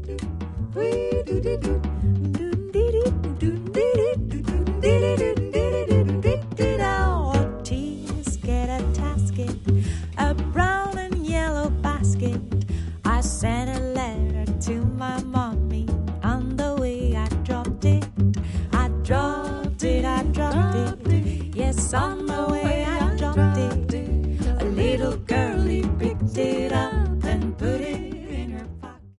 Ortiz get a tasket, a brown and yellow basket. I sent a letter to my mommy. On the way I dropped it. I dropped it. Yes, on the way